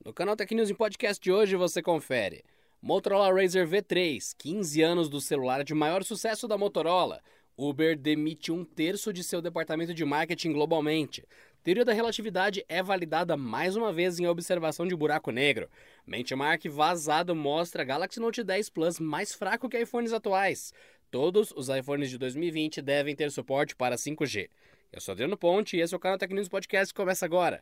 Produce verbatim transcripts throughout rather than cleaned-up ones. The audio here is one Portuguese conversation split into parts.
No canal Tech News em Podcast de hoje você confere: Motorola Razr V três, quinze anos do celular de maior sucesso da Motorola. Uber demite um terço de seu departamento de marketing globalmente. Teoria da relatividade é validada mais uma vez em observação de buraco negro. Benchmark vazado mostra Galaxy Note dez Plus mais fraco que iPhones atuais. Todos os iPhones de dois mil e vinte devem ter suporte para cinco G. Eu sou Adriano Ponte e esse é o canal Tech News Podcast que começa agora.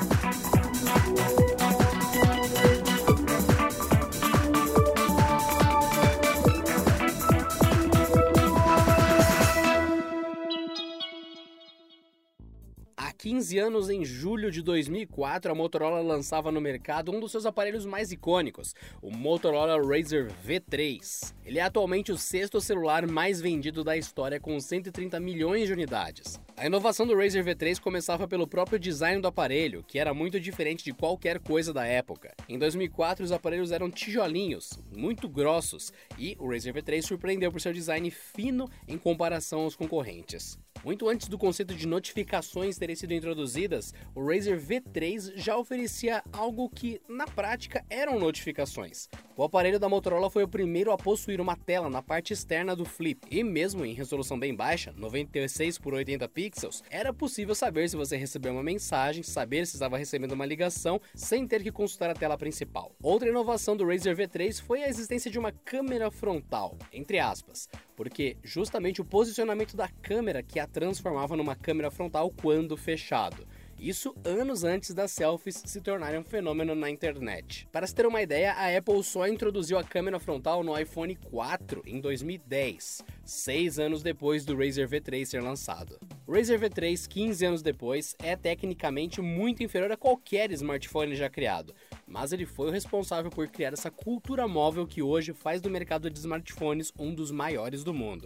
Há quinze anos, em julho de dois mil e quatro, a Motorola lançava no mercado um dos seus aparelhos mais icônicos, o Motorola Razr V três. Ele é atualmente o sexto celular mais vendido da história, com cento e trinta milhões de unidades. A inovação do Razr V três começava pelo próprio design do aparelho, que era muito diferente de qualquer coisa da época. Em dois mil e quatro, os aparelhos eram tijolinhos, muito grossos, e o Razr V três surpreendeu por seu design fino em comparação aos concorrentes. Muito antes do conceito de notificações terem sido introduzidas, o Razr V três já oferecia algo que, na prática, eram notificações. O aparelho da Motorola foi o primeiro a possuir uma tela na parte externa do flip, e mesmo em resolução bem baixa, noventa e seis por oitenta pixels, era possível saber se você recebeu uma mensagem, saber se estava recebendo uma ligação, sem ter que consultar a tela principal. Outra inovação do Razr V três foi a existência de uma câmera frontal, entre aspas, porque justamente o posicionamento da câmera que a transformava numa câmera frontal quando fechado. Isso anos antes das selfies se tornarem um fenômeno na internet. Para se ter uma ideia, a Apple só introduziu a câmera frontal no iPhone quatro em dois mil e dez, seis anos depois do Razr V três ser lançado. O Razr V três, quinze anos depois, é tecnicamente muito inferior a qualquer smartphone já criado, mas ele foi o responsável por criar essa cultura móvel que hoje faz do mercado de smartphones um dos maiores do mundo.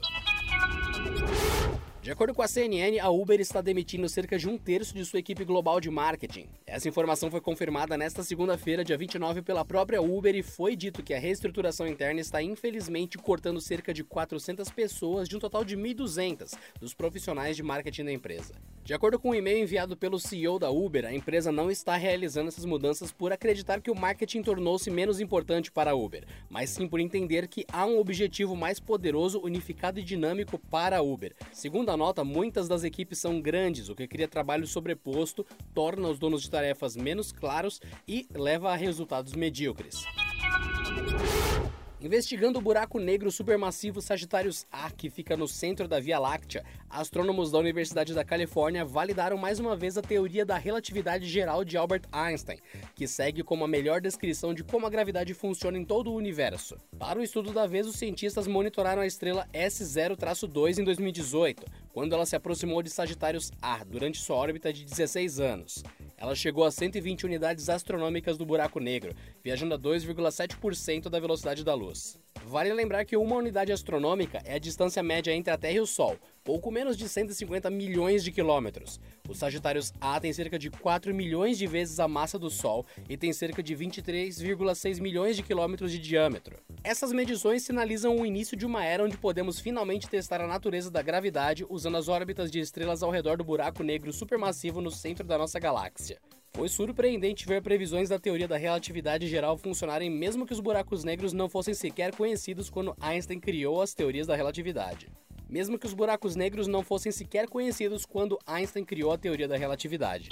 De acordo com a C N N, a Uber está demitindo cerca de um terço de sua equipe global de marketing. Essa informação foi confirmada nesta segunda-feira, dia vinte e nove, pela própria Uber, e foi dito que a reestruturação interna está infelizmente cortando cerca de quatrocentas pessoas de um total de mil e duzentas dos profissionais de marketing da empresa. De acordo com um e-mail enviado pelo C E O da Uber, a empresa não está realizando essas mudanças por acreditar que o marketing tornou-se menos importante para a Uber, mas sim por entender que há um objetivo mais poderoso, unificado e dinâmico para a Uber. Segundo a nota, muitas das equipes são grandes, o que cria trabalho sobreposto, torna os donos de tarefas menos claros e leva a resultados medíocres. Investigando o buraco negro supermassivo Sagitários A, que fica no centro da Via Láctea, astrônomos da Universidade da Califórnia validaram mais uma vez a teoria da relatividade geral de Albert Einstein, que segue como a melhor descrição de como a gravidade funciona em todo o universo. Para o estudo da vez, os cientistas monitoraram a estrela S zero dois em dois mil e dezoito, quando ela se aproximou de Sagitários A durante sua órbita de dezesseis anos. Ela chegou a cento e vinte unidades astronômicas do buraco negro, viajando a dois vírgula sete por cento da velocidade da luz. Vale lembrar que uma unidade astronômica é a distância média entre a Terra e o Sol, pouco menos de cento e cinquenta milhões de quilômetros. O Sagitários A tem cerca de quatro milhões de vezes a massa do Sol e tem cerca de vinte e três vírgula seis milhões de quilômetros de diâmetro. Essas medições sinalizam o início de uma era onde podemos finalmente testar a natureza da gravidade usando as órbitas de estrelas ao redor do buraco negro supermassivo no centro da nossa galáxia. Foi surpreendente ver previsões da teoria da relatividade geral funcionarem mesmo que os buracos negros não fossem sequer conhecidos quando Einstein criou as teorias da relatividade. Mesmo que os buracos negros não fossem sequer conhecidos quando Einstein criou a teoria da relatividade.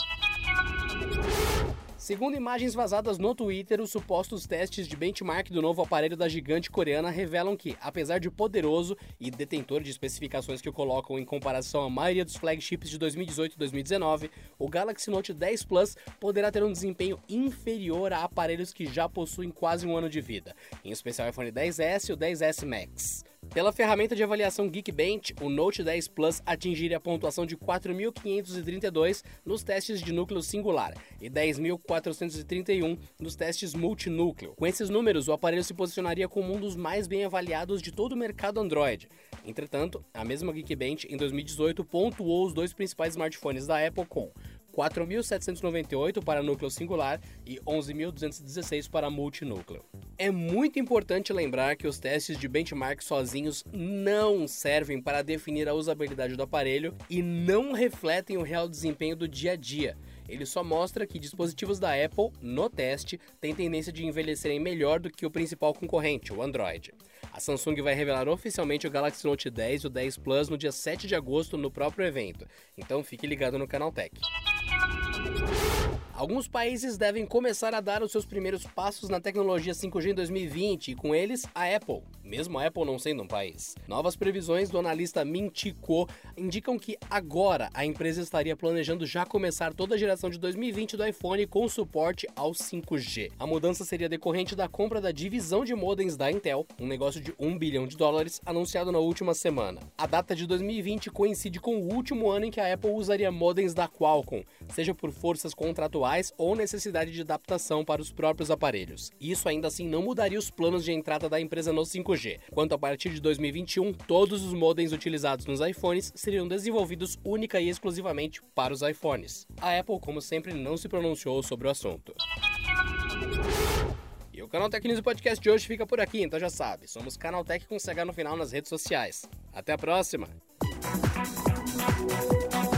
Segundo imagens vazadas no Twitter, os supostos testes de benchmark do novo aparelho da gigante coreana revelam que, apesar de poderoso e detentor de especificações que o colocam em comparação à maioria dos flagships de dois mil e dezoito e dois mil e dezenove, o Galaxy Note dez Plus poderá ter um desempenho inferior a aparelhos que já possuem quase um ano de vida, em especial o iPhone dez S e o dez S Max. Pela ferramenta de avaliação Geekbench, o Note dez Plus atingiria a pontuação de quatro mil quinhentos e trinta e dois nos testes de núcleo singular e dez mil quatrocentos e trinta e um nos testes multinúcleo. Com esses números, o aparelho se posicionaria como um dos mais bem avaliados de todo o mercado Android. Entretanto, a mesma Geekbench, em dois mil e dezoito, pontuou os dois principais smartphones da Apple com quatro mil setecentos e noventa e oito para núcleo singular e onze mil duzentos e dezesseis para multinúcleo. É muito importante lembrar que os testes de benchmark sozinhos não servem para definir a usabilidade do aparelho e não refletem o real desempenho do dia a dia. Ele só mostra que dispositivos da Apple, no teste, têm tendência de envelhecerem melhor do que o principal concorrente, o Android. A Samsung vai revelar oficialmente o Galaxy Note dez e o dez Plus no dia sete de agosto no próprio evento, então fique ligado no Canaltech. Alguns países devem começar a dar os seus primeiros passos na tecnologia cinco G em dois mil e vinte e com eles a Apple, mesmo a Apple não sendo um país. Novas previsões do analista Min-Chi Kuo indicam que agora a empresa estaria planejando já começar toda a geração de dois mil e vinte do iPhone com suporte ao cinco G. A mudança seria decorrente da compra da divisão de modems da Intel, um negócio de um bilhão de dólares anunciado na última semana. A data de dois mil e vinte coincide com o último ano em que a Apple usaria modems da Qualcomm, seja por forças contratuais ou necessidade de adaptação para os próprios aparelhos. Isso ainda assim não mudaria os planos de entrada da empresa no cinco G, quanto a partir de dois mil e vinte e um, todos os modems utilizados nos iPhones seriam desenvolvidos única e exclusivamente para os iPhones. A Apple, como sempre, não se pronunciou sobre o assunto. E o Canaltech News Podcast de hoje fica por aqui, então já sabe, somos Canaltech com C H no final nas redes sociais. Até a próxima!